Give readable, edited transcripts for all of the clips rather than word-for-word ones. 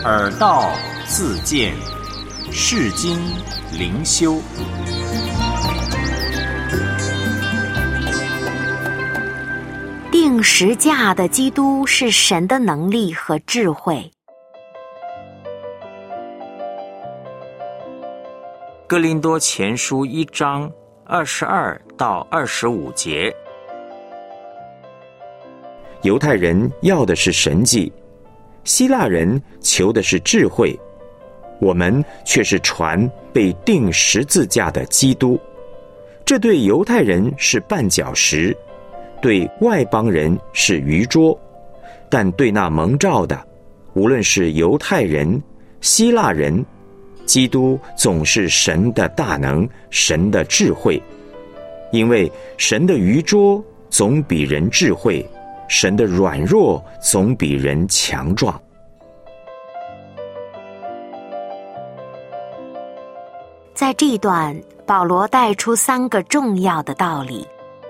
耳道自见，世经灵修。 定十架的基督是神的能力和智慧。 哥林多前书1章22到25节。 犹太人要的是神迹，希腊人求的是智慧，我们却是传被钉十字架的基督。这对犹太人是绊脚石，对外邦人是愚拙，但对那蒙召的，无论是犹太人、希腊人，基督总是神的大能，神的智慧。因为神的愚拙总比人智慧，神的软弱总比人强壮。 在这一段，保罗带出3个重要的道理。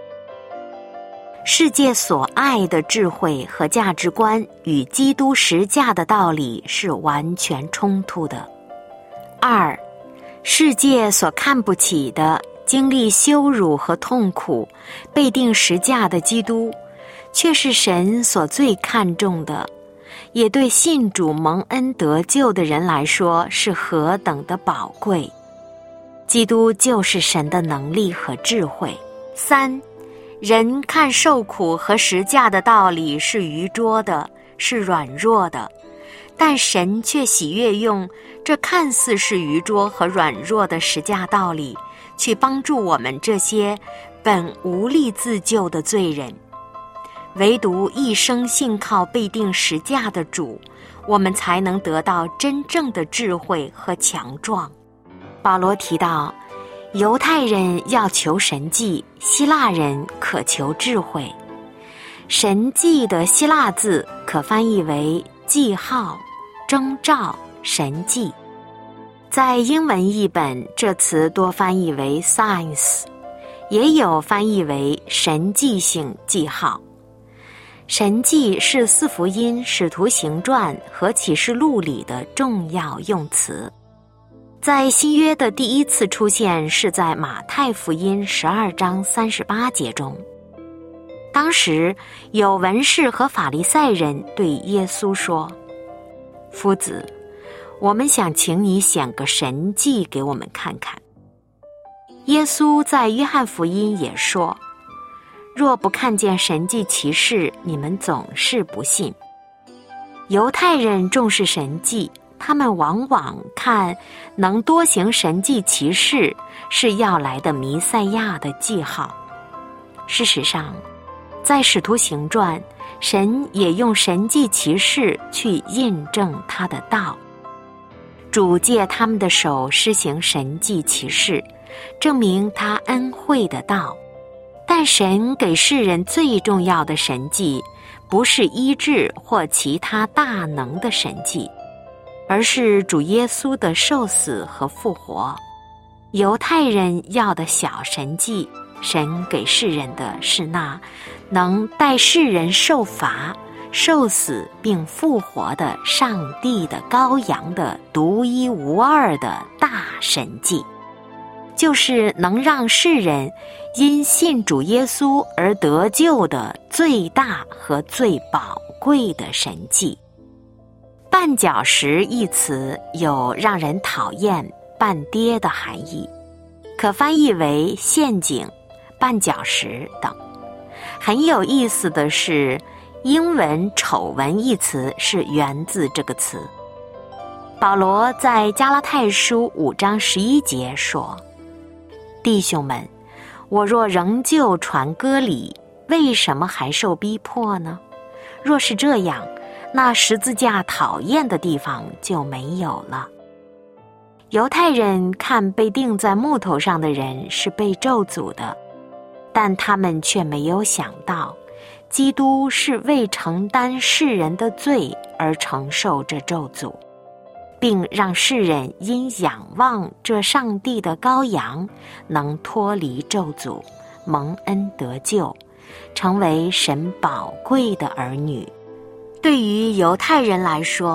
世界所爱的智慧和价值观与基督十架的道理是完全冲突的。2，世界所看不起的、经历羞辱和痛苦、被钉十架的基督，却是神所最看重的，也对信主蒙恩得救的人来说是何等的宝贵。基督就是神的能力和智慧。3，人看受苦和十架的道理是愚拙的，是软弱的，但神却喜悦用这看似是愚拙和软弱的十架道理，去帮助我们这些本无力自救的罪人。唯独一生信靠被钉十架的主，我们才能得到真正的智慧和强壮。保罗提到，犹太人要求神迹，希腊人可求智慧。神迹的希腊字可翻译为记号、征兆、神迹。在英文译本，这词多翻译为 signs， 也有翻译为神迹性记号。神迹是4福音、使徒行传和启示录里的重要用词。在新约的第一次出现是在马太福音12章38节中。当时有文士和法利赛人对耶稣说：“夫子，我们想请你显个神迹给我们看看。”耶稣在约翰福音也说：“若不看见神迹奇事，你们总是不信。”犹太人重视神迹，他们往往看能多行神迹奇事是要来的弥赛亚的记号。事实上，在使徒行传，神也用神迹奇事去印证他的道。主借他们的手施行神迹奇事，证明他恩惠的道。但神给世人最重要的神迹，不是医治或其他大能的神迹，而是主耶稣的受死和复活。犹太人要的小神迹，神给世人的是那能带世人受罚、受死并复活的上帝的羔羊的独一无二的大神迹，就是能让世人因信主耶稣而得救的最大和最宝贵的神迹。绊脚石一词有让人讨厌、绊跌的含义，可翻译为陷阱、绊脚石等。很有意思的是，英文丑闻一词是源自这个词。保罗在加拉太书5章11节说：“弟兄们，我若仍旧传割礼，为什么还受逼迫呢？若是这样，那十字架讨厌的地方就没有了。”犹太人看被钉在木头上的人是被咒诅的，但他们却没有想到，基督是为承担世人的罪而承受这咒诅，并让世人因仰望这上帝的羔羊，能脱离咒诅，蒙恩得救，成为神宝贵的儿女。对于犹太人来说，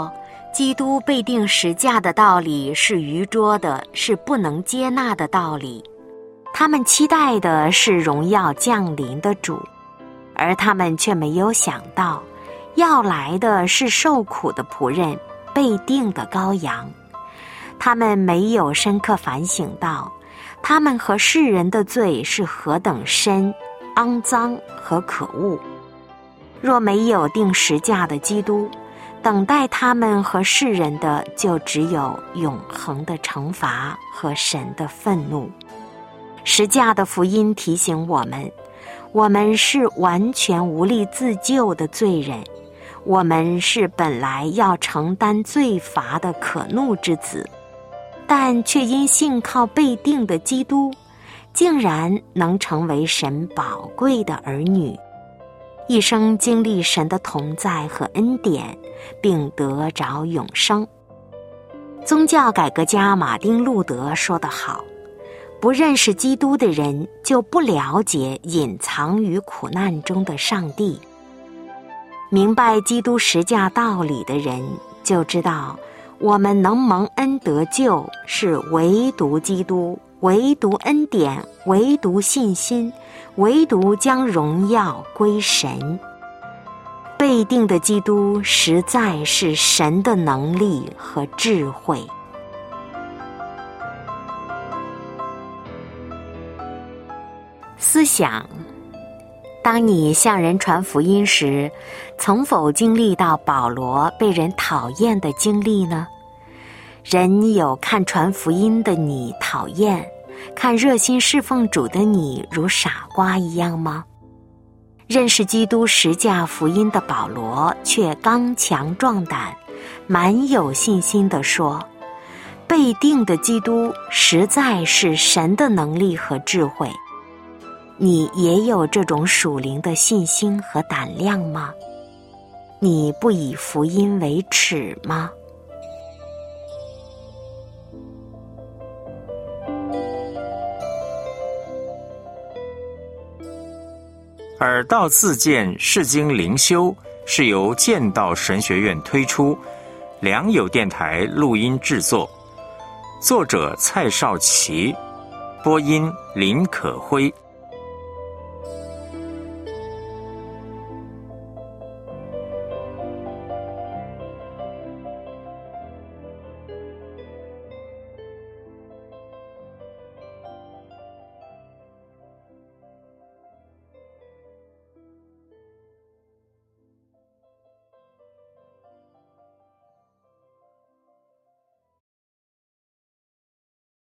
基督被钉十架的道理是愚拙的，是不能接纳的道理。他们期待的是荣耀降临的主，而他们却没有想到，要来的是受苦的仆人，被钉的羔羊。他们没有深刻反省到，他们和世人的罪是何等深、肮脏和可恶。若没有钉十架的基督，等待他们和世人的就只有永恒的惩罚和神的愤怒。十架的福音提醒我们，我们是完全无力自救的罪人，我们是本来要承担罪罚的可怒之子，但却因信靠被钉的基督，竟然能成为神宝贵的儿女，一生经历神的同在和恩典，并得着永生。宗教改革家马丁·路德说得好，不认识基督的人就不了解隐藏于苦难中的上帝。明白基督十架道理的人就知道，我们能蒙恩得救是唯独基督，唯独恩典，唯独信心，唯独将荣耀归神。被钉的基督实在是神的能力和智慧。思想：当你向人传福音时，曾否经历到保罗被人讨厌的经历呢？人有看传福音的你讨厌，看热心侍奉主的你如傻瓜一样吗？认识基督十架福音的保罗却刚强壮胆，满有信心地说，被钉的基督实在是神的能力和智慧。你也有这种属灵的信心和胆量吗？你不以福音为耻吗？ 耳道自荐释经灵修是由剑道神学院推出，良友电台录音制作，作者蔡少奇，播音林可辉。